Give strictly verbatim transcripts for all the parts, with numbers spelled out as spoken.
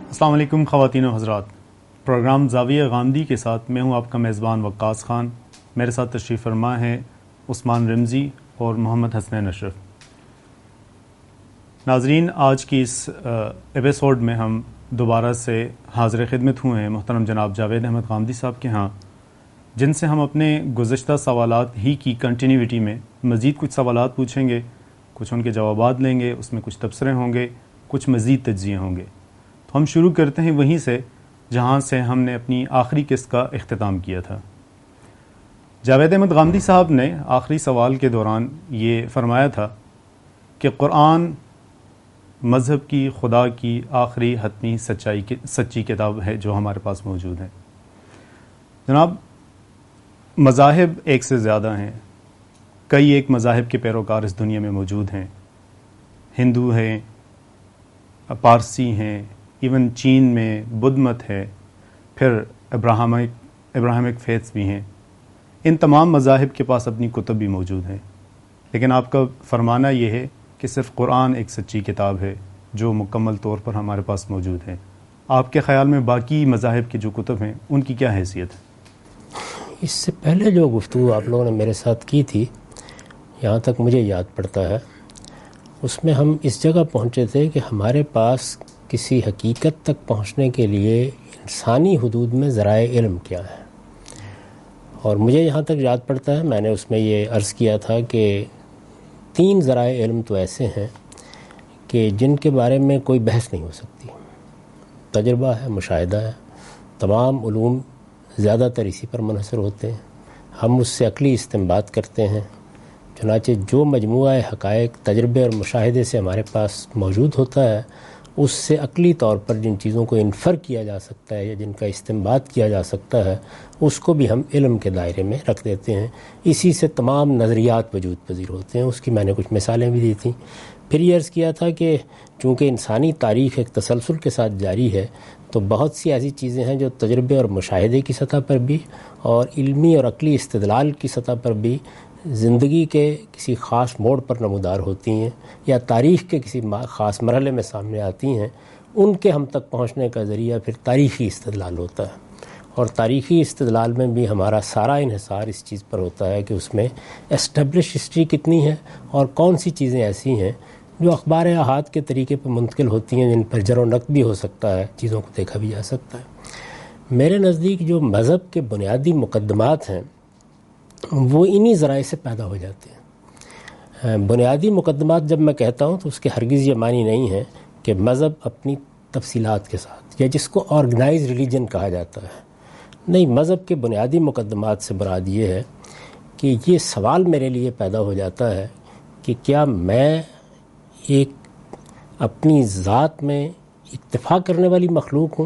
السلام علیکم خواتین و حضرات، پروگرام زاویہ غامدی کے ساتھ میں ہوں آپ کا میزبان وقاص خان. میرے ساتھ تشریف فرما ہیں عثمان رمزی اور محمد حسنین اشرف. ناظرین، آج کی اس ایپیسوڈ میں ہم دوبارہ سے حاضر خدمت ہوئے ہیں محترم جناب جاوید احمد غامدی صاحب کے ہاں، جن سے ہم اپنے گزشتہ سوالات ہی کی کنٹینیوٹی میں مزید کچھ سوالات پوچھیں گے، کچھ ان کے جوابات لیں گے، اس میں کچھ تبصرے ہوں گے، کچھ مزید تجزیے ہوں گے. تو ہم شروع کرتے ہیں وہیں سے جہاں سے ہم نے اپنی آخری قسط کا اختتام کیا تھا. جاوید احمد غامدی صاحب نے آخری سوال کے دوران یہ فرمایا تھا کہ قرآن مذہب کی، خدا کی آخری حتمی سچائی کی سچی کتاب ہے جو ہمارے پاس موجود ہے. جناب، مذاہب ایک سے زیادہ ہیں، کئی ایک مذاہب کے پیروکار اس دنیا میں موجود ہیں. ہندو ہیں، پارسی ہیں، ایون چین میں بدھ مت ہے، پھر ابراہمک ابراہمک فیتھس بھی ہیں. ان تمام مذاہب کے پاس اپنی کتب بھی موجود ہیں، لیکن آپ کا فرمانا یہ ہے کہ صرف قرآن ایک سچی کتاب ہے جو مکمل طور پر ہمارے پاس موجود ہے. آپ کے خیال میں باقی مذاہب کی جو کتب ہیں ان کی کیا حیثیت ہے؟ اس سے پہلے جو گفتگو آپ لوگوں نے میرے ساتھ کی تھی، یہاں تک مجھے یاد پڑتا ہے، اس میں ہم اس جگہ پہنچے تھے کہ ہمارے پاس کسی حقیقت تک پہنچنے کے لیے انسانی حدود میں ذرائع علم کیا ہے. اور مجھے یہاں تک یاد پڑتا ہے، میں نے اس میں یہ عرض کیا تھا کہ تین ذرائع علم تو ایسے ہیں کہ جن کے بارے میں کوئی بحث نہیں ہو سکتی. تجربہ ہے، مشاہدہ ہے. تمام علوم زیادہ تر اسی پر منحصر ہوتے ہیں. ہم اس سے عقلی استنباط کرتے ہیں. چنانچہ جو مجموعہ حقائق تجربے اور مشاہدے سے ہمارے پاس موجود ہوتا ہے، اس سے عقلی طور پر جن چیزوں کو انفر کیا جا سکتا ہے یا جن کا استنباط کیا جا سکتا ہے، اس کو بھی ہم علم کے دائرے میں رکھ دیتے ہیں. اسی سے تمام نظریات وجود پذیر ہوتے ہیں. اس کی میں نے کچھ مثالیں بھی دی تھیں. پھر یہ عرض کیا تھا کہ چونکہ انسانی تاریخ ایک تسلسل کے ساتھ جاری ہے، تو بہت سی ایسی چیزیں ہیں جو تجربے اور مشاہدے کی سطح پر بھی اور علمی اور عقلی استدلال کی سطح پر بھی زندگی کے کسی خاص موڑ پر نمودار ہوتی ہیں یا تاریخ کے کسی خاص مرحلے میں سامنے آتی ہیں. ان کے ہم تک پہنچنے کا ذریعہ پھر تاریخی استدلال ہوتا ہے. اور تاریخی استدلال میں بھی ہمارا سارا انحصار اس چیز پر ہوتا ہے کہ اس میں اسٹیبلش ہسٹری کتنی ہے اور کون سی چیزیں ایسی ہیں جو اخبار احاد کے طریقے پر منتقل ہوتی ہیں، جن پر جر و نقد بھی ہو سکتا ہے، چیزوں کو دیکھا بھی جا سکتا ہے. میرے نزدیک جو مذہب کے بنیادی مقدمات ہیں وہ انہی ذرائع سے پیدا ہو جاتے ہیں. بنیادی مقدمات جب میں کہتا ہوں تو اس کے ہرگز یہ معنی نہیں ہے کہ مذہب اپنی تفصیلات کے ساتھ یا جس کو آرگنائز ریلیجن کہا جاتا ہے. نہیں، مذہب کے بنیادی مقدمات سے مراد یہ ہے کہ یہ سوال میرے لیے پیدا ہو جاتا ہے کہ کیا میں ایک اپنی ذات میں اکتفا کرنے والی مخلوق ہوں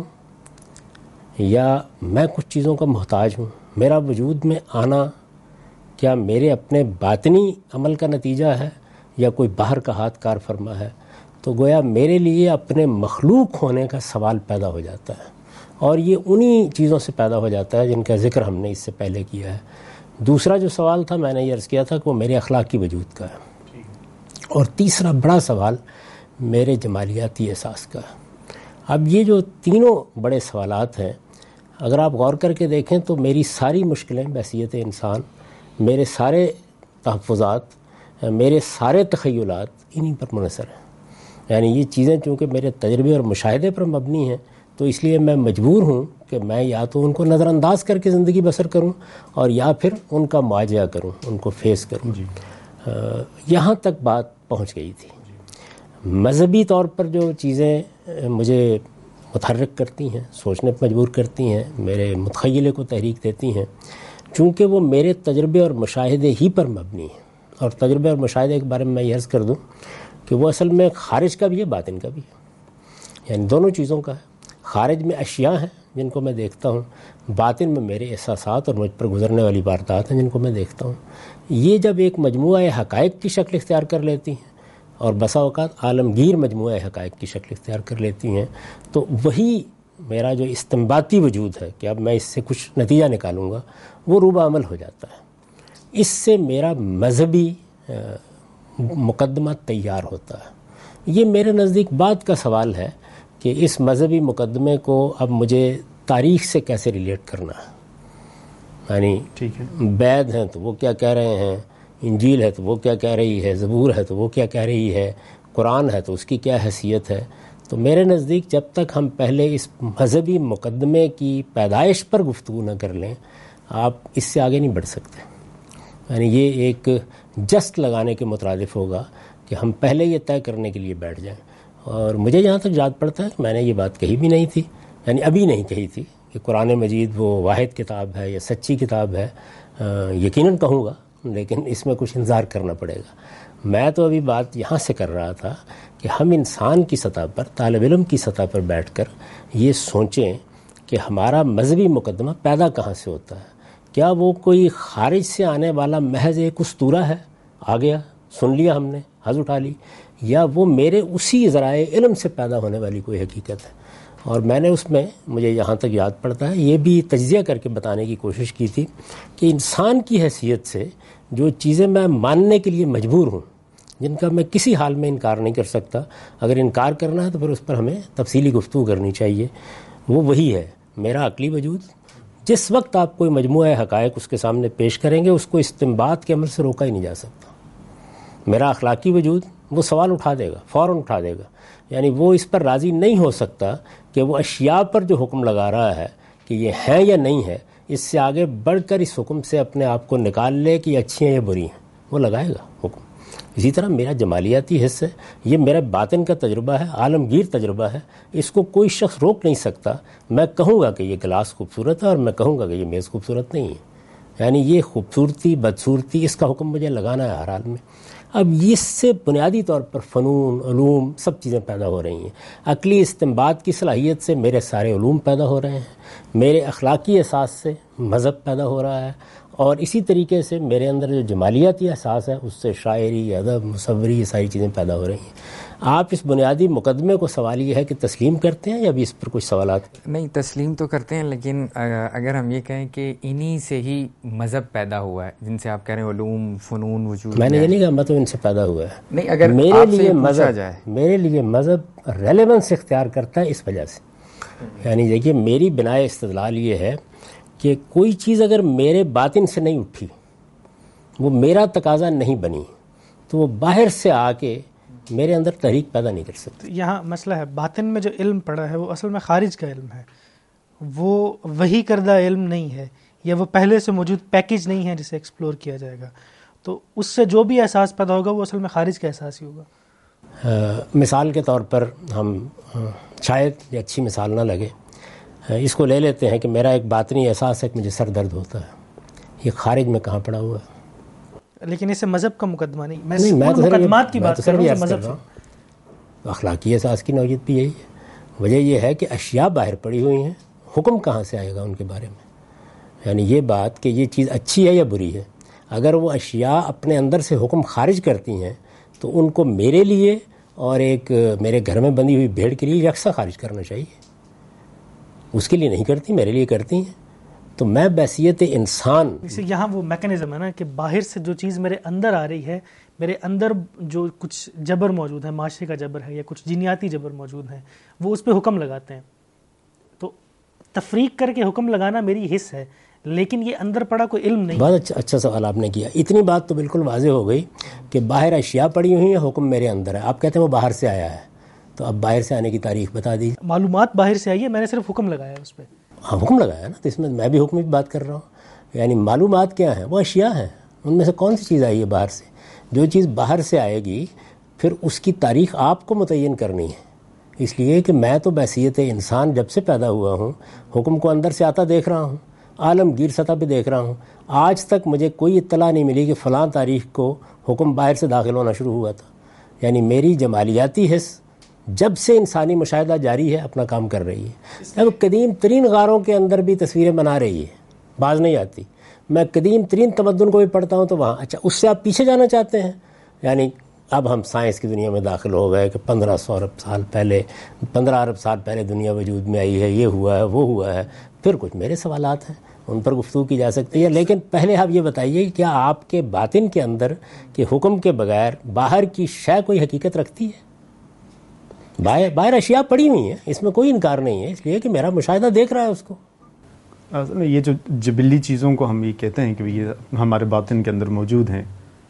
یا میں کچھ چیزوں کا محتاج ہوں. میرا وجود میں آنا کیا میرے اپنے باطنی عمل کا نتیجہ ہے یا کوئی باہر کا ہاتھ کار فرما ہے؟ تو گویا میرے لیے اپنے مخلوق ہونے کا سوال پیدا ہو جاتا ہے، اور یہ انہی چیزوں سے پیدا ہو جاتا ہے جن کا ذکر ہم نے اس سے پہلے کیا ہے. دوسرا جو سوال تھا، میں نے یہ عرض کیا تھا کہ وہ میرے اخلاقی وجود کا ہے. اور تیسرا بڑا سوال میرے جمالیاتی احساس کا ہے. اب یہ جو تینوں بڑے سوالات ہیں، اگر آپ غور کر کے دیکھیں تو میری ساری مشکلیں بحیثیت انسان، میرے سارے تحفظات، میرے سارے تخیلات انہی پر منحصر ہیں. یعنی یہ چیزیں چونکہ میرے تجربے اور مشاہدے پر مبنی ہیں، تو اس لیے میں مجبور ہوں کہ میں یا تو ان کو نظر انداز کر کے زندگی بسر کروں اور یا پھر ان کا معاجزہ کروں، ان کو فیس کروں. جی. یہاں تک بات پہنچ گئی تھی. مذہبی طور پر جو چیزیں مجھے متحرک کرتی ہیں، سوچنے پر مجبور کرتی ہیں، میرے متخیلے کو تحریک دیتی ہیں، چونکہ وہ میرے تجربے اور مشاہدے ہی پر مبنی ہیں. اور تجربے اور مشاہدے کے بارے میں میں یہ عرض کر دوں کہ وہ اصل میں خارج کا بھی ہے، باطن کا بھی ہے. یعنی دونوں چیزوں کا ہے. خارج میں اشیاء ہیں جن کو میں دیکھتا ہوں، باطن میں میرے احساسات اور مجھ پر گزرنے والی واردات ہیں جن کو میں دیکھتا ہوں. یہ جب ایک مجموعہ حقائق کی شکل اختیار کر لیتی ہیں اور بسا اوقات عالمگیر مجموعہ حقائق کی شکل اختیار کر لیتی ہیں، تو وہی میرا جو استنباطی وجود ہے کہ اب میں اس سے کچھ نتیجہ نکالوں گا، وہ روبہ عمل ہو جاتا ہے. اس سے میرا مذہبی مقدمہ تیار ہوتا ہے. یہ میرے نزدیک بات کا سوال ہے کہ اس مذہبی مقدمے کو اب مجھے تاریخ سے کیسے ریلیٹ کرنا ہے. یعنی ٹھیک ہے، بیت ہیں تو وہ کیا کہہ رہے ہیں، انجیل ہے تو وہ کیا کہہ رہی ہے، زبور ہے تو وہ کیا کہہ رہی ہے، قرآن ہے تو اس کی کیا حیثیت ہے. تو میرے نزدیک جب تک ہم پہلے اس مذہبی مقدمے کی پیدائش پر گفتگو نہ کر لیں آپ اس سے آگے نہیں بڑھ سکتے. یعنی یہ ایک جسٹ لگانے کے مترادف ہوگا کہ ہم پہلے یہ طے کرنے کے لیے بیٹھ جائیں. اور مجھے جہاں تک یاد پڑتا ہے کہ میں نے یہ بات کہی بھی نہیں تھی، یعنی ابھی نہیں کہی تھی کہ قرآن مجید وہ واحد کتاب ہے یا سچی کتاب ہے. یقیناً کہوں گا لیکن اس میں کچھ انتظار کرنا پڑے گا. میں تو ابھی بات یہاں سے کر رہا تھا کہ ہم انسان کی سطح پر، طالب علم کی سطح پر بیٹھ کر یہ سوچیں کہ ہمارا مذہبی مقدمہ پیدا کہاں سے ہوتا ہے. کیا وہ کوئی خارج سے آنے والا محض ایک اسطورہ ہے، آ گیا سن لیا ہم نے حظ اٹھا لی، یا وہ میرے اسی ذرائع علم سے پیدا ہونے والی کوئی حقیقت ہے. اور میں نے اس میں مجھے یہاں تک یاد پڑتا ہے یہ بھی تجزیہ کر کے بتانے کی کوشش کی تھی کہ انسان کی حیثیت سے جو چیزیں میں ماننے کے لیے مجبور ہوں، جن کا میں کسی حال میں انکار نہیں کر سکتا، اگر انکار کرنا ہے تو پھر اس پر ہمیں تفصیلی گفتگو کرنی چاہیے. وہ وہی ہے میرا عقلی وجود. جس وقت آپ کوئی مجموعہ حقائق اس کے سامنے پیش کریں گے اس کو استنباط کے عمل سے روکا ہی نہیں جا سکتا. میرا اخلاقی وجود وہ سوال اٹھا دے گا، فوراً اٹھا دے گا. یعنی وہ اس پر راضی نہیں ہو سکتا کہ وہ اشیاء پر جو حکم لگا رہا ہے کہ یہ ہیں یا نہیں ہے، اس سے آگے بڑھ کر اس حکم سے اپنے آپ کو نکال لے کہ یہ اچھی ہیں یا بری ہیں. وہ لگائے گا حکم. اسی طرح میرا جمالیاتی حصہ ہے، یہ میرا باطن کا تجربہ ہے، عالمگیر تجربہ ہے. اس کو کوئی شخص روک نہیں سکتا. میں کہوں گا کہ یہ گلاس خوبصورت ہے اور میں کہوں گا کہ یہ میز خوبصورت نہیں ہے. یعنی یہ خوبصورتی بدصورتی اس کا حکم مجھے لگانا ہے ہر حال میں. اب اس سے بنیادی طور پر فنون، علوم، سب چیزیں پیدا ہو رہی ہیں. عقلی استنباط کی صلاحیت سے میرے سارے علوم پیدا ہو رہے ہیں. میرے اخلاقی احساس سے مذہب پیدا ہو رہا ہے. اور اسی طریقے سے میرے اندر جو جمالیاتی احساس ہے اس سے شاعری، ادب، مصوری، یہ ساری چیزیں پیدا ہو رہی ہیں. آپ اس بنیادی مقدمے کو سوال یہ ہے کہ تسلیم کرتے ہیں یا ابھی اس پر کچھ سوالات؟ نہیں، تسلیم تو کرتے ہیں، لیکن اگر ہم یہ کہیں کہ انہی سے ہی مذہب پیدا ہوا ہے جن سے آپ کہہ رہے ہیں علوم، فنون وجود میں نے یہ نہیں کہا مطلب ان سے پیدا ہوا ہے. نہیں، اگر میرے لیے مذہب میرے لیے مذہب ریلیونس اختیار کرتا ہے اس وجہ سے. یعنی دیکھیے میری بناء استدلال یہ ہے کہ کوئی چیز اگر میرے باطن سے نہیں اٹھی، وہ میرا تقاضا نہیں بنی، تو وہ باہر سے آ کے میرے اندر تحریک پیدا نہیں کر سکتی. یہاں مسئلہ ہے باطن میں جو علم پڑا ہے وہ اصل میں خارج کا علم ہے، وہ وحی کردہ علم نہیں ہے، یا وہ پہلے سے موجود پیکج نہیں ہے جسے ایکسپلور کیا جائے گا. تو اس سے جو بھی احساس پیدا ہوگا وہ اصل میں خارج کا احساس ہی ہوگا. مثال کے طور پر ہم شاید یہ اچھی مثال نہ لگے، اس کو لے لیتے ہیں کہ میرا ایک باطنی احساس ہے کہ مجھے سر درد ہوتا ہے. یہ خارج میں کہاں پڑا ہوا ہے؟ لیکن اسے مذہب کا مقدمہ نہیں، میں نہیں، میں تو مقدمات کی بات کر رہا ہوں. مذہب سے اخلاقی احساس کی نوعیت بھی یہی ہے. وجہ یہ ہے کہ اشیاء باہر پڑی ہوئی ہیں، حکم کہاں سے آئے گا ان کے بارے میں؟ یعنی یہ بات کہ یہ چیز اچھی ہے یا بری ہے، اگر وہ اشیاء اپنے اندر سے حکم خارج کرتی ہیں تو ان کو میرے لیے اور ایک میرے گھر میں بندھی ہوئی بھیڑ کے لیے یکساں خارج کرنا چاہیے. اس کے لیے نہیں کرتی، میرے لیے کرتی ہیں. تو میں بحیثیت انسان، یہاں وہ میکانزم ہے نا کہ باہر سے جو چیز میرے اندر آ رہی ہے، میرے اندر جو کچھ جبر موجود ہے، معاشرے کا جبر ہے یا کچھ جینیاتی جبر موجود ہیں، وہ اس پہ حکم لگاتے ہیں. تو تفریق کر کے حکم لگانا میری حص ہے، لیکن یہ اندر پڑا کوئی علم نہیں. بہت اچھا اچھا سوال آپ نے کیا. اتنی بات تو بالکل واضح ہو گئی کہ باہر اشیاء پڑی ہوئی ہیں، حکم میرے اندر ہے. آپ کہتے ہیں وہ باہر سے آیا ہے، تو اب باہر سے آنے کی تاریخ بتا دیجیے. معلومات باہر سے آئی ہے، میں نے صرف حکم لگایا اس پہ. ہاں حکم لگایا نا، تو اس میں میں بھی حکم کی بات کر رہا ہوں. یعنی معلومات کیا ہیں؟ وہ اشیاء ہیں. ان میں سے کون سی چیز آئی ہے باہر سے؟ جو چیز باہر سے آئے گی پھر اس کی تاریخ آپ کو متعین کرنی ہے. اس لیے کہ میں تو بحیثیت انسان جب سے پیدا ہوا ہوں حکم کو اندر سے آتا دیکھ رہا ہوں، عالمگیر سطح پہ دیکھ رہا ہوں. آج تک مجھے کوئی اطلاع نہیں ملی کہ فلاں تاریخ کو حکم باہر سے داخل ہونا شروع ہوا تھا. یعنی میری جمالیاتی حص جب سے انسانی مشاہدہ جاری ہے اپنا کام کر رہی ہے. اب قدیم ترین غاروں کے اندر بھی تصویریں بنا رہی ہے، باز نہیں آتی. میں قدیم ترین تمدن کو بھی پڑھتا ہوں تو وہاں اچھا اس سے آپ پیچھے جانا چاہتے ہیں. یعنی اب ہم سائنس کی دنیا میں داخل ہو گئے کہ پندرہ سو ارب سال پہلے پندرہ ارب سال پہلے دنیا وجود میں آئی ہے، یہ ہوا ہے، وہ ہوا ہے. پھر کچھ میرے سوالات ہیں، ان پر گفتگو کی جا سکتی ہے. لیکن پہلے آپ یہ بتائیے کہ کیا آپ کے باطن کے اندر کہ حکم کے بغیر باہر کی شے کوئی حقیقت رکھتی ہے؟ باہر باہر اشیاء پڑی ہوئی ہیں، اس میں کوئی انکار نہیں ہے، اس لیے کہ میرا مشاہدہ دیکھ رہا ہے اس کو. یہ جو جبلی چیزوں کو ہم یہ کہتے ہیں کہ یہ ہمارے باطن کے اندر موجود ہیں،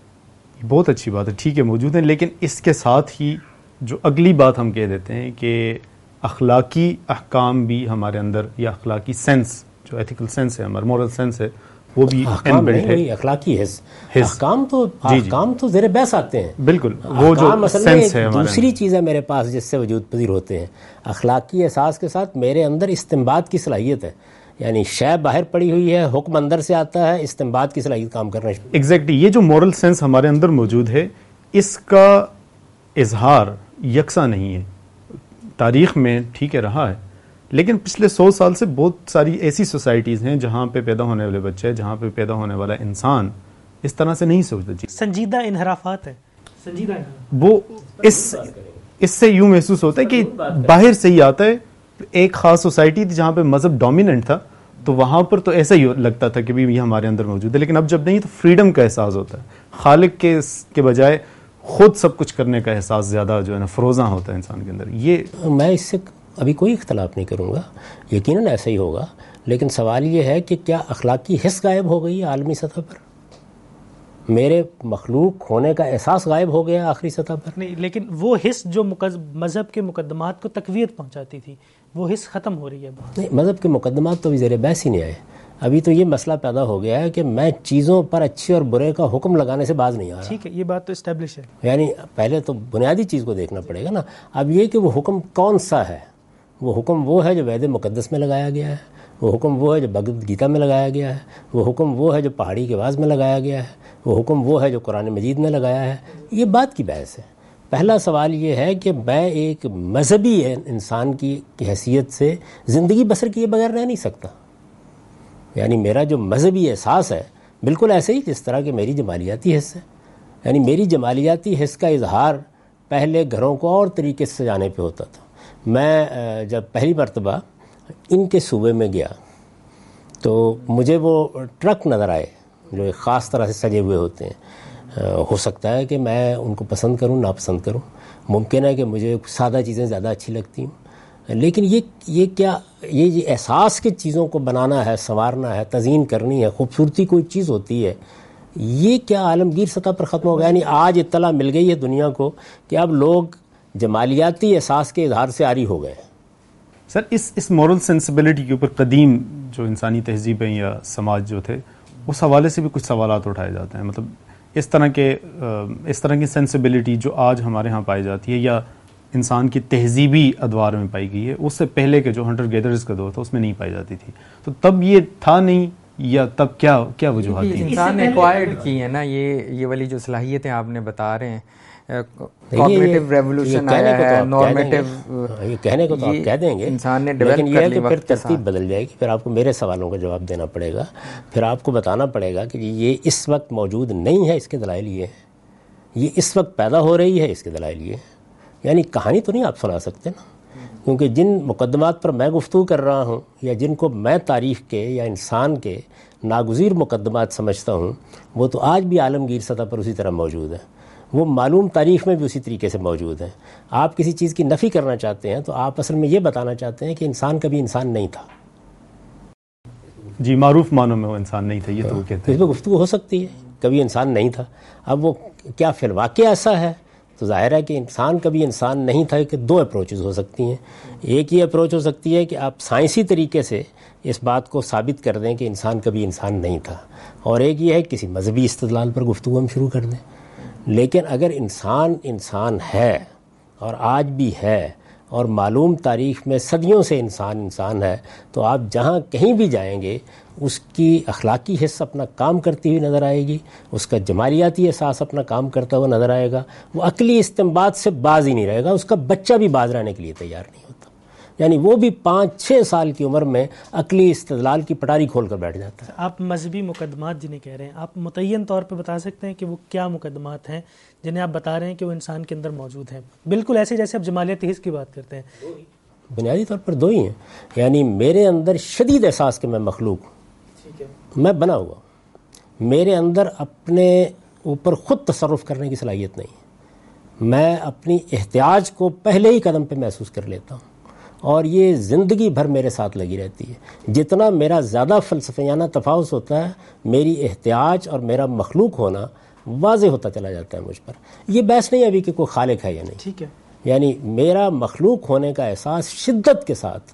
بہت اچھی بات ہے، ٹھیک ہے موجود ہیں، لیکن اس کے ساتھ ہی جو اگلی بات ہم کہہ دیتے ہیں کہ اخلاقی احکام بھی ہمارے اندر، یا اخلاقی سینس جو ایتھیکل سینس ہے، ہمارا مورل سینس ہے، وہ بھی احکام انبلٹ ہے. نہیں، اخلاقی حص احکام تو احکام تو زیر بحث آتے ہیں. بالکل وہ جو سینس ہے ہمارا. دوسری چیز ہے میرے پاس جس سے وجود پذیر ہوتے ہیں. اخلاقی احساس کے ساتھ میرے اندر استنباط کی صلاحیت ہے، یعنی شے باہر پڑی ہوئی ہے، حکم اندر سے آتا ہے، استنباط کی صلاحیت کام کرنا. ایگزیکٹلی یہ جو مورل سینس ہمارے اندر موجود ہے، اس کا اظہار یکساں نہیں ہے. تاریخ میں ٹھیک ہے رہا ہے، لیکن پچھلے سو سال سے بہت ساری ایسی سوسائٹیز ہیں جہاں پہ پیدا ہونے والے بچے، جہاں پہ پیدا ہونے والا انسان اس طرح سے نہیں سوچتا. جی سنجیدہ انحرافات ہیں، سنجیدہ وہ اس اس سے یوں محسوس ہوتا ہے کہ باہر سے ہی آتا ہے. ایک خاص سوسائٹی تھی جہاں پہ مذہب ڈومیننٹ تھا، تو وہاں پر تو ایسا ہی لگتا تھا کہ بھی یہ ہمارے اندر موجود ہے، لیکن اب جب نہیں تو فریڈم کا احساس ہوتا ہے، خالق کے کے بجائے خود سب کچھ کرنے کا احساس زیادہ جو ہے نا فروزاں ہوتا ہے انسان کے اندر. یہ میں اس سے ابھی کوئی اختلاف نہیں کروں گا، یقیناً ایسا ہی ہوگا، لیکن سوال یہ ہے کہ کیا اخلاقی حس غائب ہو گئی ہے عالمی سطح پر؟ میرے مخلوق ہونے کا احساس غائب ہو گیا آخری سطح پر؟ نہیں، لیکن وہ حس جو مذہب کے مقدمات کو تقویت پہنچاتی تھی، وہ حس ختم ہو رہی ہے. نہیں، مذہب کے مقدمات تو ابھی زیر بحث ہی نہیں آئے. ابھی تو یہ مسئلہ پیدا ہو گیا ہے کہ میں چیزوں پر اچھے اور برے کا حکم لگانے سے باز نہیں آ رہا. ٹھیک ہے، یہ بات تو اسٹیبلش ہے. یعنی پہلے تو بنیادی چیز کو دیکھنا پڑے گا نا. اب یہ کہ وہ حکم کون سا ہے؟ وہ حکم وہ ہے جو وید مقدس میں لگایا گیا ہے، وہ حکم وہ ہے جو بھگوت گیتا میں لگایا گیا ہے، وہ حکم وہ ہے جو پہاڑی کے واز میں لگایا گیا ہے، وہ حکم وہ ہے جو قرآن مجید میں لگایا ہے. یہ بات کی بحث ہے. پہلا سوال یہ ہے کہ میں ایک مذہبی انسان کی حیثیت سے زندگی بسر کیے بغیر رہ نہیں سکتا. یعنی میرا جو مذہبی احساس ہے بالکل ایسے ہی جس طرح کہ میری جمالیاتی حص ہے. یعنی میری جمالیاتی حص کا اظہار پہلے گھروں کو اور طریقے سے سجانے پہ ہوتا تھا. میں جب پہلی مرتبہ ان کے صوبے میں گیا تو مجھے وہ ٹرک نظر آئے جو ایک خاص طرح سے سجے ہوئے ہوتے ہیں. ہو سکتا ہے کہ میں ان کو پسند کروں، ناپسند کروں، ممکن ہے کہ مجھے سادہ چیزیں زیادہ اچھی لگتی ہوں، لیکن یہ یہ کیا یہ یہ احساس کی چیزوں کو بنانا ہے، سنوارنا ہے، تزئین کرنی ہے، خوبصورتی کوئی چیز ہوتی ہے، یہ کیا عالمگیر سطح پر ختم ہو گیا؟ یعنی آج اطلاع مل گئی ہے دنیا کو کہ اب لوگ جمالیاتی احساس کے اظہار سے عاری ہو گئے. سر اس اس مورل سینسبلٹی کے اوپر قدیم جو انسانی تہذیبیں یا سماج جو تھے اس حوالے سے بھی کچھ سوالات اٹھائے جاتے ہیں. مطلب اس طرح کے اس طرح کی سینسبلٹی جو آج ہمارے ہاں پائی جاتی ہے یا انسان کی تہذیبی ادوار میں پائی گئی ہے، اس سے پہلے کے جو ہنٹر گیدرز کا دور تھا اس میں نہیں پائی جاتی تھی. تو تب یہ تھا نہیں، یا تب کیا کیا وجوہات تھیں؟ انسان نے ایکوائرڈ کی ہے نا یہ یہ والی جو صلاحیتیں آپ نے بتا رہے ہیں. کوگنیٹو ریولوشن آیا ہے، نارمیٹو، یہ کہنے کو تو آپ کہہ دیں گے، انسان نے لیکن یہ ہے کہ پھر ترتیب بدل جائے گی. پھر آپ کو میرے سوالوں کا جواب دینا پڑے گا، پھر آپ کو بتانا پڑے گا کہ یہ اس وقت موجود نہیں ہے، اس کے دلائل یہ ہیں. یہ اس وقت پیدا ہو رہی ہے، اس کے دلائل یہ ہیں. یعنی کہانی تو نہیں آپ سنا سکتے نا، کیونکہ جن مقدمات پر میں گفتگو کر رہا ہوں یا جن کو میں تاریخ کے یا انسان کے ناگزیر مقدمات سمجھتا ہوں، وہ تو آج بھی عالمگیر سطح پر اسی طرح موجود ہیں. وہ معلوم تاریخ میں بھی اسی طریقے سے موجود ہیں. آپ کسی چیز کی نفی کرنا چاہتے ہیں تو آپ اصل میں یہ بتانا چاہتے ہیں کہ انسان کبھی انسان نہیں تھا. جی، معروف معنوں میں وہ انسان نہیں تھا، یہ تو وہ کہتے ہیں. اس پہ گفتگو ہو سکتی ہے، کبھی انسان نہیں تھا. اب وہ کیا فی الواقع ایسا ہے؟ تو ظاہر ہے کہ انسان کبھی انسان نہیں تھا. کہ دو اپروچز ہو سکتی ہیں. ایک یہ اپروچ ہو سکتی ہے کہ آپ سائنسی طریقے سے اس بات کو ثابت کر دیں کہ انسان کبھی انسان نہیں تھا، اور ایک یہ ہے کہ کسی مذہبی استدلال پر گفتگو ہم شروع کر دیں. لیکن اگر انسان انسان ہے اور آج بھی ہے اور معلوم تاریخ میں صدیوں سے انسان انسان ہے، تو آپ جہاں کہیں بھی جائیں گے اس کی اخلاقی حص اپنا کام کرتی ہوئی نظر آئے گی، اس کا جمالیاتی احساس اپنا کام کرتا ہوا نظر آئے گا. وہ عقلی استنباط سے باز ہی نہیں رہے گا، اس کا بچہ بھی باز رہنے کے لیے تیار نہیں ہوتا. یعنی وہ بھی پانچ چھ سال کی عمر میں عقلی استدلال کی پٹاری کھول کر بیٹھ جاتا ہے. آپ مذہبی مقدمات جنہیں کہہ رہے ہیں، آپ متعین طور پہ بتا سکتے ہیں کہ وہ کیا مقدمات ہیں جنہیں آپ بتا رہے ہیں کہ وہ انسان کے اندر موجود ہیں، بالکل ایسے جیسے آپ جمالیاتی حس کی بات کرتے ہیں؟ بنیادی طور پر دو ہی ہیں. یعنی میرے اندر شدید احساس کہ میں مخلوق ہوں، میں بنا ہوا، میرے اندر اپنے اوپر خود تصرف کرنے کی صلاحیت نہیں. میں اپنی احتیاج کو پہلے ہی قدم پہ محسوس کر لیتا ہوں، اور یہ زندگی بھر میرے ساتھ لگی رہتی ہے۔ جتنا میرا زیادہ فلسفیانہ تفاوت ہوتا ہے، میری احتیاج اور میرا مخلوق ہونا واضح ہوتا چلا جاتا ہے مجھ پر۔ یہ بحث نہیں ابھی کہ کوئی خالق ہے یا نہیں، ٹھیک ہے، یعنی میرا مخلوق ہونے کا احساس شدت کے ساتھ،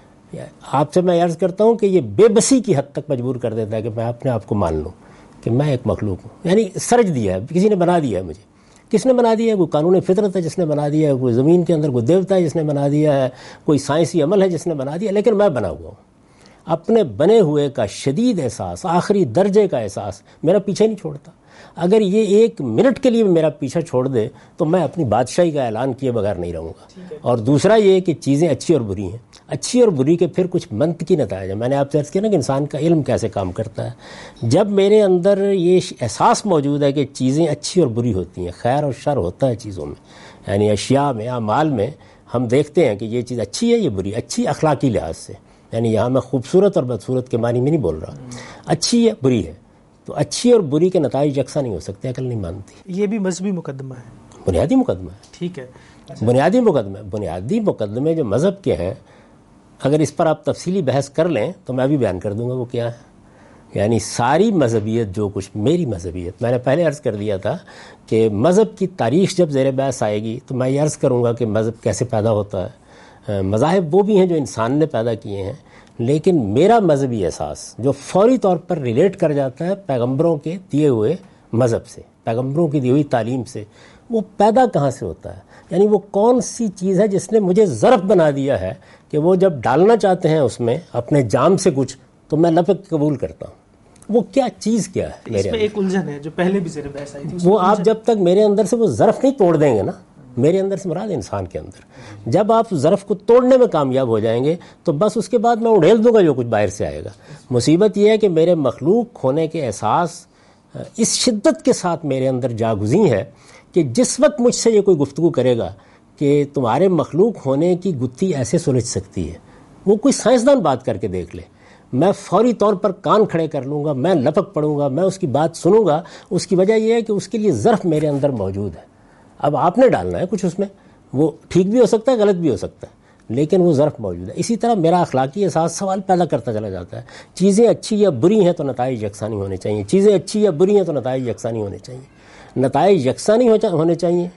آپ سے میں عرض کرتا ہوں کہ یہ بے بسی کی حد تک مجبور کر دیتا ہے کہ میں اپنے آپ کو مان لوں کہ میں ایک مخلوق ہوں، یعنی سرج دیا ہے، کسی نے بنا دیا ہے مجھے۔ کس نے بنا دیا ہے؟ کوئی قانون فطرت ہے جس نے بنا دیا ہے، کوئی زمین کے اندر کوئی دیوتا ہے جس نے بنا دیا ہے، کوئی سائنسی عمل ہے جس نے بنا دیا، لیکن میں بنا ہوا ہوں۔ اپنے بنے ہوئے کا شدید احساس، آخری درجے کا احساس میرا پیچھے نہیں چھوڑتا۔ اگر یہ ایک منٹ کے لیے میرا پیچھا چھوڑ دے تو میں اپنی بادشاہی کا اعلان کیے بغیر نہیں رہوں گا۔ اور دوسرا یہ کہ چیزیں اچھی اور بری ہیں، اچھی اور بری کے پھر کچھ منطقی نتائج ہیں۔ میں نے آپ سے عرض کیا نا کہ انسان کا علم کیسے کام کرتا ہے۔ جب میرے اندر یہ احساس موجود ہے کہ چیزیں اچھی اور بری ہوتی ہیں، خیر اور شر ہوتا ہے چیزوں میں، یعنی اشیاء میں، اعمال میں ہم دیکھتے ہیں کہ یہ چیز اچھی ہے، یہ بری، اچھی اخلاقی لحاظ سے، یعنی یہاں میں خوبصورت اور بدصورت کے معنی میں نہیں بول رہا، اچھی ہے بری ہے، تو اچھی اور بری کے نتائج یکساں نہیں ہو سکتے، عقل نہیں مانتی۔ یہ بھی مذہبی مقدمہ ہے، بنیادی مقدمہ ہے، ٹھیک ہے، بنیادی مقدمہ بنیادی مقدمے جو مذہب کے ہیں، اگر اس پر آپ تفصیلی بحث کر لیں تو میں ابھی بیان کر دوں گا وہ کیا ہے۔ یعنی ساری مذہبیت جو کچھ میری مذہبیت، میں نے پہلے عرض کر دیا تھا کہ مذہب کی تاریخ جب زیر بحث آئے گی تو میں یہ عرض کروں گا کہ مذہب کیسے پیدا ہوتا ہے۔ مذاہب وہ بھی ہیں جو انسان نے پیدا کیے ہیں، لیکن میرا مذہبی احساس جو فوری طور پر ریلیٹ کر جاتا ہے پیغمبروں کے دیے ہوئے مذہب سے، پیغمبروں کی دی ہوئی تعلیم سے، وہ پیدا کہاں سے ہوتا ہے؟ یعنی وہ کون سی چیز ہے جس نے مجھے ظرف بنا دیا ہے کہ وہ جب ڈالنا چاہتے ہیں اس میں اپنے جام سے کچھ تو میں لپک قبول کرتا ہوں۔ وہ کیا چیز کیا ہے میرے اس میں ایک الجھن ہے جو پہلے بھی زیر بحث آئی تھی، وہ آپ جب تک میرے اندر سے وہ ظرف نہیں توڑ دیں گے نا، میرے اندر سے مراد انسان کے اندر، جب آپ ظرف کو توڑنے میں کامیاب ہو جائیں گے تو بس اس کے بعد میں اڑیل دوں گا جو کچھ باہر سے آئے گا۔ مصیبت یہ ہے کہ میرے مخلوق ہونے کے احساس اس شدت کے ساتھ میرے اندر جاگزیں ہے کہ جس وقت مجھ سے یہ کوئی گفتگو کرے گا کہ تمہارے مخلوق ہونے کی گتھی ایسے سلجھ سکتی ہے، وہ کوئی سائنسدان بات کر کے دیکھ لے، میں فوری طور پر کان کھڑے کر لوں گا، میں لپک پڑوں گا، میں اس کی بات سنوں گا۔ اس کی وجہ یہ ہے کہ اس کے لیے ظرف میرے اندر موجود ہے۔ اب آپ نے ڈالنا ہے کچھ اس میں، وہ ٹھیک بھی ہو سکتا ہے، غلط بھی ہو سکتا ہے، لیکن وہ ظرف موجود ہے۔ اسی طرح میرا اخلاقی احساس سوال پیدا کرتا چلا جاتا ہے، چیزیں اچھی یا بری ہیں تو نتائج یکساں نہیں ہونے چاہیے، چیزیں اچھی یا بری ہیں تو نتائج یکساں نہیں ہونے چاہیے، نتائج یکساں نہیں ہونے چاہیے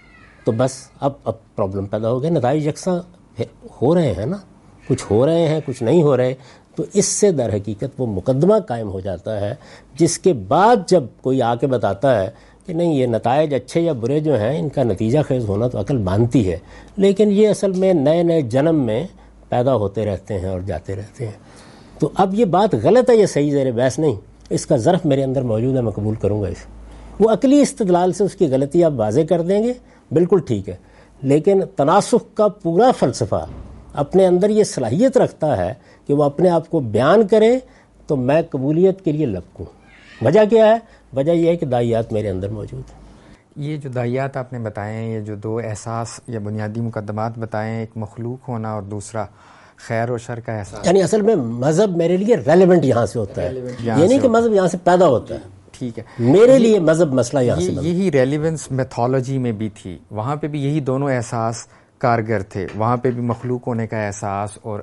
تو بس اب اب پرابلم پیدا ہو گیا۔ نتائج یکساں ہو رہے ہیں نا، کچھ ہو رہے ہیں کچھ نہیں ہو رہے، تو اس سے در حقیقت وہ مقدمہ قائم ہو جاتا ہے، جس کے بعد جب کوئی آ کے بتاتا ہے کہ نہیں یہ نتائج اچھے یا برے جو ہیں ان کا نتیجہ خیز ہونا تو عقل مانتی ہے، لیکن یہ اصل میں نئے نئے جنم میں پیدا ہوتے رہتے ہیں اور جاتے رہتے ہیں۔ تو اب یہ بات غلط ہے، یہ صحیح زیر بحث نہیں، اس کا ظرف میرے اندر موجود ہے، میں قبول کروں گا اسے۔ وہ عقلی استدلال سے اس کی غلطی آپ واضح کر دیں گے، بالکل ٹھیک ہے، لیکن تناسخ کا پورا فلسفہ اپنے اندر یہ صلاحیت رکھتا ہے کہ وہ اپنے آپ کو بیان کرے تو میں قبولیت کے لیے لپکوں۔ وجہ کیا ہے؟ وجہ یہ ہے کہ داعیات میرے اندر موجود ہیں۔ یہ جو داعیات آپ نے بتائے ہیں، یہ جو دو احساس یا بنیادی مقدمات بتائے ہیں، ایک مخلوق ہونا اور دوسرا خیر و شر کا احساس، یعنی اصل میں مذہب میرے لیے ریلیونٹ یہاں سے ہوتا ہے، یہ نہیں کہ مذہب یہاں سے پیدا ہوتا ہے، ٹھیک ہے، میرے لیے مذہب مسئلہ یہاں سے۔ یہی ریلیونس میتھولوجی میں بھی تھی، وہاں پہ بھی یہی دونوں احساس کارگر تھے، وہاں پہ بھی مخلوق ہونے کا احساس اور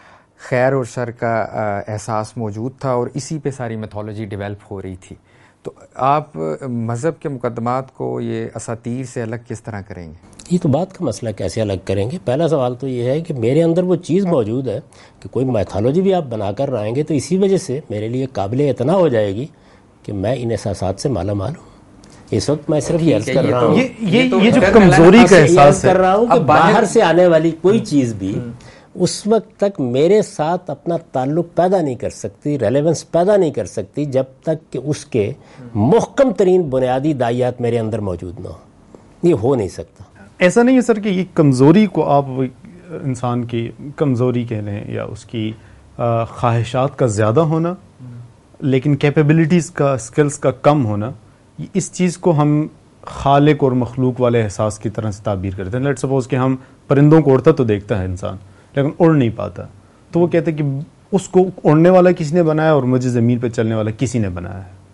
خیر اور شر کا احساس موجود تھا، اور اسی پہ ساری میتھولوجی ڈیولپ ہو رہی تھی۔ تو آپ مذہب کے مقدمات کو یہ اساطیر سے الگ کس طرح کریں گے؟ یہ تو بات کا مسئلہ کیسے الگ کریں گے؟ پہلا سوال تو یہ ہے کہ میرے اندر وہ چیز موجود ہے کہ کوئی میتھولوجی بھی آپ بنا کر رہیں گے تو اسی وجہ سے میرے لیے قابل اعتنا ہو جائے گی کہ میں ان احساسات سے مالا مال ہوں۔ اس وقت میں صرف یہ عرض کر رہا ہوں، یہ جو کمزوری کا احساس کر رہا ہوں کہ باہر سے آنے والی کوئی چیز بھی اس وقت تک میرے ساتھ اپنا تعلق پیدا نہیں کر سکتی، ریلیونس پیدا نہیں کر سکتی جب تک کہ اس کے محکم ترین بنیادی داعیات میرے اندر موجود نہ ہو۔ یہ ہو نہیں سکتا۔ ایسا نہیں ہے سر کہ یہ کمزوری کو آپ انسان کی کمزوری کہہ لیں یا اس کی خواہشات کا زیادہ ہونا لیکن کیپیبلٹیز کا، اسکلز کا کم ہونا، اس چیز کو ہم خالق اور مخلوق والے احساس کی طرح سے تعبیر کرتے ہیں۔ لیٹ سپوز کہ ہم پرندوں کو اڑتا تو دیکھتا ہے انسان لیکن اڑ نہیں پاتا، تو وہ کہتے ہیں کہ اس کو اڑنے والا کسی نے بنایا اور مجھے زمین پہ چلنے والا کسی نے بنایا ہے۔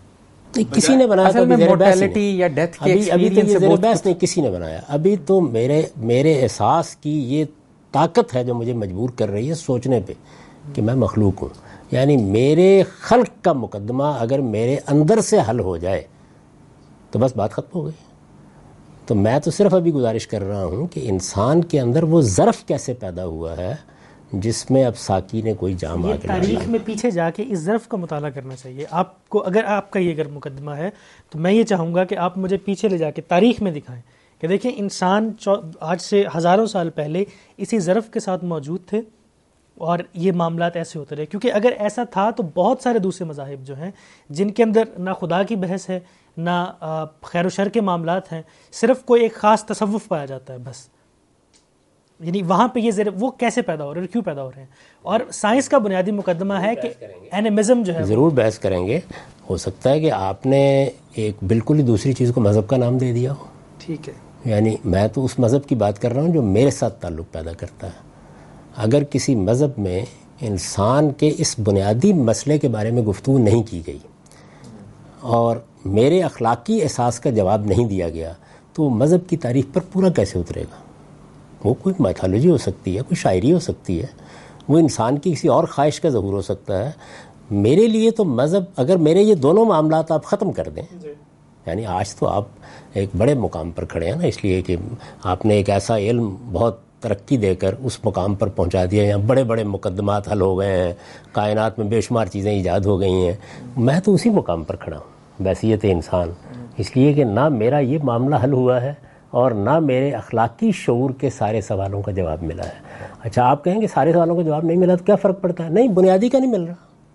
کسی نے بنایا تو مورٹیلٹی یا ڈیتھ کے ابھی ابھی تو یہ زیر بحث نہیں کسی نے بنایا. ابھی تو میرے میرے احساس کی یہ طاقت ہے جو مجھے مجبور کر رہی ہے سوچنے پہ کہ میں مخلوق ہوں. یعنی میرے خلق کا مقدمہ اگر میرے اندر سے حل ہو جائے تو بس بات ختم ہو گئی. تو میں تو صرف ابھی گزارش کر رہا ہوں کہ انسان کے اندر وہ ظرف کیسے پیدا ہوا ہے جس میں اب ساقی نے کوئی جام آ کے تاریخ میں پیچھے جا کے اس ظرف کا مطالعہ کرنا چاہیے آپ کو. اگر آپ کا یہ اگر مقدمہ ہے تو میں یہ چاہوں گا کہ آپ مجھے پیچھے لے جا کے تاریخ میں دکھائیں کہ دیکھیں انسان آج سے ہزاروں سال پہلے اسی ظرف کے ساتھ موجود تھے اور یہ معاملات ایسے ہوتے رہے. کیونکہ اگر ایسا تھا تو بہت سارے دوسرے مذاہب جو ہیں جن کے اندر نہ خدا کی بحث ہے نہ خیر و شر کے معاملات ہیں, صرف کوئی ایک خاص تصوف پایا جاتا ہے بس. یعنی وہاں پہ یہ ذرا وہ کیسے پیدا ہو رہے ہیں, کیوں پیدا ہو رہے ہیں. اور سائنس کا بنیادی مقدمہ ہے کہ اینیمزم جو ہے ضرور بحث کریں گے. ہو سکتا ہے کہ آپ نے ایک بالکل ہی دوسری چیز کو مذہب کا نام دے دیا ہو. ٹھیک ہے, یعنی میں تو اس مذہب کی بات کر رہا ہوں جو میرے ساتھ تعلق پیدا کرتا ہے. اگر کسی مذہب میں انسان کے اس بنیادی مسئلے کے بارے میں گفتگو نہیں کی گئی اور میرے اخلاقی احساس کا جواب نہیں دیا گیا تو وہ مذہب کی تاریخ پر پورا کیسے اترے گا. وہ کوئی میتھالوجی ہو سکتی ہے, کوئی شاعری ہو سکتی ہے, وہ انسان کی کسی اور خواہش کا ظہور ہو سکتا ہے. میرے لیے تو مذہب, اگر میرے یہ دونوں معاملات آپ ختم کر دیں, یعنی آج تو آپ ایک بڑے مقام پر کھڑے ہیں نا, اس لیے کہ آپ نے ایک ایسا علم بہت ترقی دے کر اس مقام پر پہنچا دیا, یہاں بڑے بڑے مقدمات حل ہو گئے ہیں, کائنات میں بے شمار چیزیں ایجاد ہو گئی ہیں. میں تو اسی مقام پر کھڑا ہوں بحیثیت انسان, اس لیے کہ نہ میرا یہ معاملہ حل ہوا ہے اور نہ میرے اخلاقی شعور کے سارے سوالوں کا جواب ملا ہے. اچھا آپ کہیں کہ سارے سوالوں کا جواب نہیں ملا تو کیا فرق پڑتا ہے؟ نہیں, بنیادی کا نہیں مل رہا.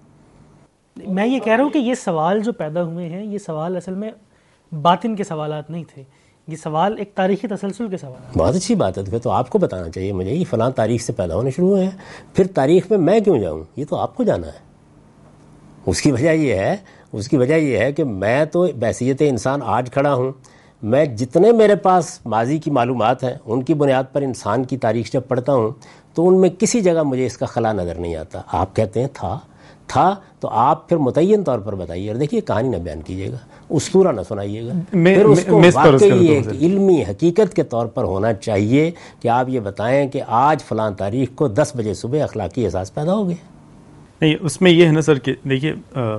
میں یہ کہہ رہا ہوں کہ یہ سوال جو پیدا ہوئے ہیں یہ سوال اصل میں باطن کے سوالات نہیں تھے, یہ سوال ایک تاریخی تسلسل کے سوال. بہت اچھی بات ہے, تو آپ کو بتانا چاہیے مجھے یہ فلاں تاریخ سے پیدا ہونے شروع ہوئے ہیں, پھر تاریخ میں میں کیوں جاؤں, یہ تو آپ کو جانا ہے. اس کی وجہ یہ ہے اس کی وجہ یہ ہے کہ میں تو بحیثیت انسان آج کھڑا ہوں. میں جتنے میرے پاس ماضی کی معلومات ہیں ان کی بنیاد پر انسان کی تاریخ جب پڑھتا ہوں تو ان میں کسی جگہ مجھے اس کا خلا نظر نہیں آتا. آپ کہتے ہیں تھا تھا تو آپ پھر متعین طور پر بتائیے, اور دیکھیے کہانی نہ بیان کیجیے گا, اسطورہ نہ سنائیے گا, پھر اس کو واقعی ایک علمی حقیقت کے طور پر ہونا چاہیے کہ آپ یہ بتائیں کہ آج فلاں تاریخ کو دس بجے صبح اخلاقی احساس پیدا ہو گیا. نہیں, اس میں یہ ہے نا سر کہ دیکھیے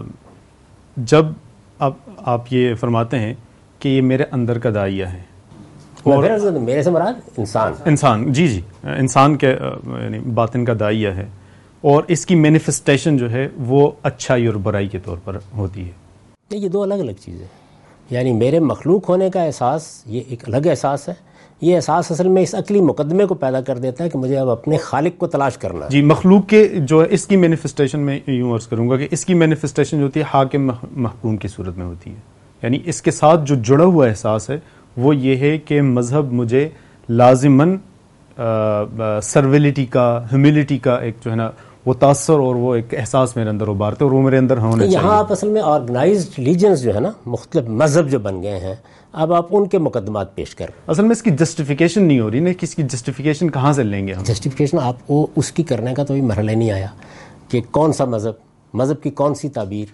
جب اب آپ یہ فرماتے ہیں کہ یہ میرے اندر کا داعیہ ہے, اور میرے سے مراد انسان انسان جی جی انسان کے یعنی باطن کا داعیہ ہے, اور اس کی مینیفسٹیشن جو ہے وہ اچھائی اور برائی کے طور پر ہوتی ہے. یہ دو الگ الگ چیزیں, یعنی میرے مخلوق ہونے کا احساس یہ ایک الگ احساس ہے. یہ احساس اصل میں اس عقلی مقدمے کو پیدا کر دیتا ہے کہ مجھے اب اپنے خالق کو تلاش کرنا ہے. جی, مخلوق کے جو ہے اس کی مینیفسٹیشن میں یوں عرض کروں گا کہ اس کی مینیفسٹیشن جو ہوتی ہے حاکم محکوم کی صورت میں ہوتی ہے. یعنی اس کے ساتھ جو جڑا ہوا احساس ہے وہ یہ ہے کہ مذہب مجھے لازماً سرویلٹی کا, ہیوملٹی کا ایک جو ہے نا وہ تاثر اور وہ ایک احساس میرے اندر ابھارتے اور وہ میرے اندر ہونا چاہیے. یہاں آپ اصل میں آرگنائزڈ ریلیجنز جو ہے نا, مختلف مذہب جو بن گئے ہیں, اب آپ ان کے مقدمات پیش کر. اصل میں اس کی جسٹیفیکیشن نہیں ہو رہی نا, کس کی جسٹیفیکیشن کہاں سے لیں گے ہم؟ جسٹیفیکیشن آپ کو اس کی کرنے کا تو مرحلہ نہیں آیا کہ کون سا مذہب, مذہب کی کون سی تعبیر,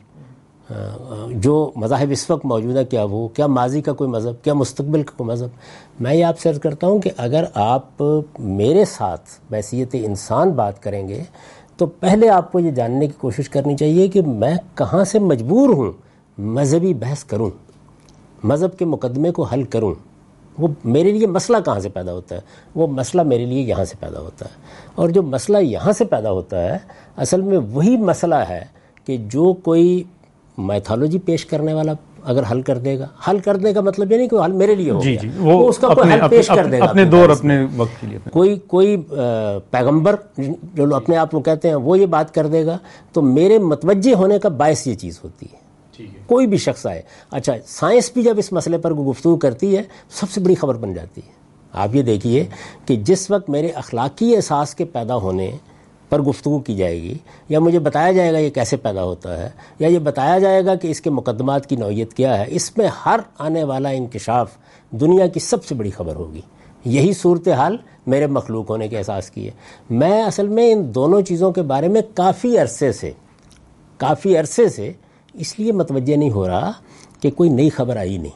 جو مذاہب اس وقت موجود ہے کیا وہ, کیا ماضی کا کوئی مذہب, کیا مستقبل کا کوئی مذہب. میں یہ آپ سے عرض کرتا ہوں کہ اگر آپ میرے ساتھ بحیثیت انسان بات کریں گے تو پہلے آپ کو یہ جاننے کی کوشش کرنی چاہیے کہ میں کہاں سے مجبور ہوں مذہبی بحث کروں, مذہب کے مقدمے کو حل کروں. وہ میرے لیے مسئلہ کہاں سے پیدا ہوتا ہے, وہ مسئلہ میرے لیے یہاں سے پیدا ہوتا ہے. اور جو مسئلہ یہاں سے پیدا ہوتا ہے اصل میں وہی مسئلہ ہے کہ جو کوئی میتھالوجی پیش کرنے والا اگر حل کر دے گا, حل کرنے کا مطلب یہ نہیں کہ حل میرے لیے ہو جی گیا, جی وہ اس کا کوئی حل پیش کر دے گا اپنے دور اپنے وقت کے لیے. کوئی کوئی پیغمبر جو اپنے آپ کو کہتے ہیں وہ یہ بات کر دے گا, تو میرے متوجہ ہونے کا باعث یہ چیز ہوتی ہے. کوئی بھی شخص آئے, اچھا سائنس بھی جب اس مسئلے پر گفتگو کرتی ہے سب سے بڑی خبر بن جاتی ہے. آپ یہ دیکھیے کہ جس وقت میرے اخلاقی احساس کے پیدا ہونے پر گفتگو کی جائے گی, یا مجھے بتایا جائے گا یہ کیسے پیدا ہوتا ہے, یا یہ بتایا جائے گا کہ اس کے مقدمات کی نوعیت کیا ہے, اس میں ہر آنے والا انکشاف دنیا کی سب سے بڑی خبر ہوگی. یہی صورتحال میرے مخلوق ہونے کے احساس کی ہے. میں اصل میں ان دونوں چیزوں کے بارے میں کافی عرصے سے کافی عرصے سے اس لیے متوجہ نہیں ہو رہا کہ کوئی نئی خبر آئی نہیں.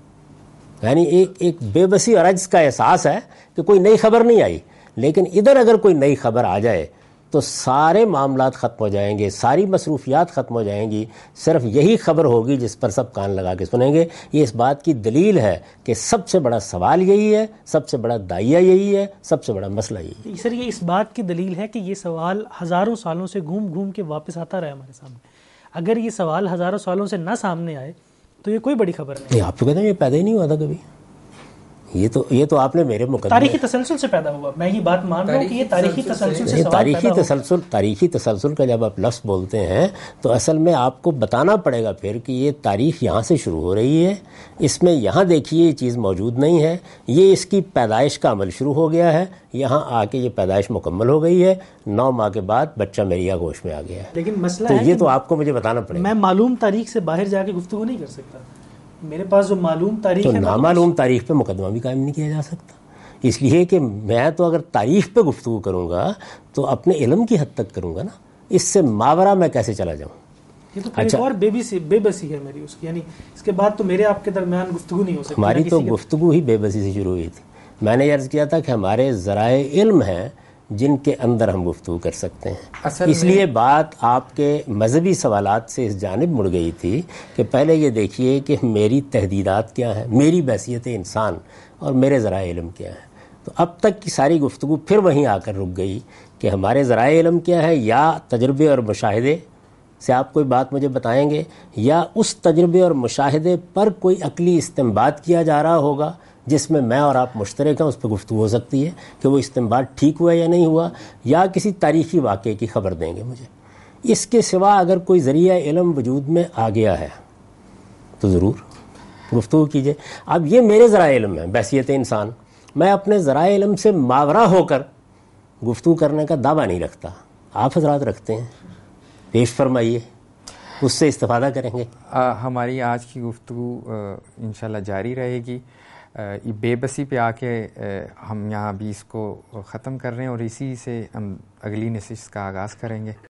یعنی ایک ایک بے بسی اور عجز کا احساس ہے کہ کوئی نئی خبر نہیں آئی. لیکن ادھر اگر کوئی نئی خبر آ جائے تو سارے معاملات ختم ہو جائیں گے, ساری مصروفیات ختم ہو جائیں گی, صرف یہی خبر ہوگی جس پر سب کان لگا کے سنیں گے. یہ اس بات کی دلیل ہے کہ سب سے بڑا سوال یہی ہے, سب سے بڑا داعیہ یہی ہے, سب سے بڑا مسئلہ یہی ہے. سر یہ اس بات کی دلیل ہے کہ یہ سوال ہزاروں سالوں سے گھوم گھوم کے واپس آتا رہا ہمارے سامنے. اگر یہ سوال ہزاروں سالوں سے نہ سامنے آئے تو یہ کوئی بڑی خبر نہیں. آپ تو کہتے ہیں یہ پیدا ہی نہیں ہوا تھا کبھی. یہ تو یہ تو آپ نے میرے مقدمے تاریخی تسلسل سے پیدا ہوا. میں یہ بات مان رہا ہوں کہ یہ تاریخی تسلسل سے تاریخی تسلسل تاریخی تسلسل کا جب آپ لفظ بولتے ہیں تو اصل میں آپ کو بتانا پڑے گا پھر کہ یہ تاریخ یہاں سے شروع ہو رہی ہے. اس میں یہاں دیکھیے یہ چیز موجود نہیں ہے, یہ اس کی پیدائش کا عمل شروع ہو گیا ہے, یہاں آ کے یہ پیدائش مکمل ہو گئی ہے, نو ماہ کے بعد بچہ میری آغوش میں آ گیا ہے. لیکن مسئلہ تو ہے یہ تو آپ کو مجھے بتانا پڑے گا. میں معلوم تاریخ سے باہر جا کے گفتگو نہیں کر سکتا. میرے پاس جو معلوم تاریخ تو ہے نامعلوم تاریخ پہ مقدمہ بھی قائم نہیں کیا جا سکتا. اس لیے کہ میں تو اگر تاریخ پہ گفتگو کروں گا تو اپنے علم کی حد تک کروں گا نا, اس سے ماورا میں کیسے چلا جاؤں. یہ تو ایک اور بے بسی بے بسی ہے میری اس کی, یعنی اس کے بعد تو میرے آپ کے درمیان گفتگو نہیں ہو سکتی. ہماری تو گفتگو ہی بے بسی سے شروع ہوئی تھی. میں نے عرض کیا تھا کہ ہمارے ذرائع علم ہیں جن کے اندر ہم گفتگو کر سکتے ہیں. اس لیے بات آپ کے مذہبی سوالات سے اس جانب مڑ گئی تھی کہ پہلے یہ دیکھیے کہ میری تحدیدات کیا ہیں, میری بحیثیت انسان اور میرے ذرائع علم کیا ہیں. تو اب تک کی ساری گفتگو پھر وہیں آ کر رک گئی کہ ہمارے ذرائع علم کیا ہے, یا تجربے اور مشاہدے سے آپ کوئی بات مجھے بتائیں گے, یا اس تجربے اور مشاہدے پر کوئی عقلی استنباط کیا جا رہا ہوگا جس میں میں اور آپ مشترک ہیں, اس پہ گفتگو ہو سکتی ہے کہ وہ استنباط ٹھیک ہوا یا نہیں ہوا, یا کسی تاریخی واقعے کی خبر دیں گے مجھے. اس کے سوا اگر کوئی ذریعہ علم وجود میں آ گیا ہے تو ضرور گفتگو کیجئے. اب یہ میرے ذرائع علم ہیں بحیثیت انسان, میں اپنے ذرائع علم سے ماورا ہو کر گفتگو کرنے کا دعویٰ نہیں رکھتا, آپ حضرات رکھتے ہیں. پیش فرمائیے, اس سے استفادہ کریں گے. آ, ہماری آج کی گفتگو انشاءاللہ جاری رہے گی. یہ بے بسی پہ آ کے ہم یہاں بھی اس کو ختم کر رہے ہیں اور اسی سے ہم اگلی نشست کا آغاز کریں گے.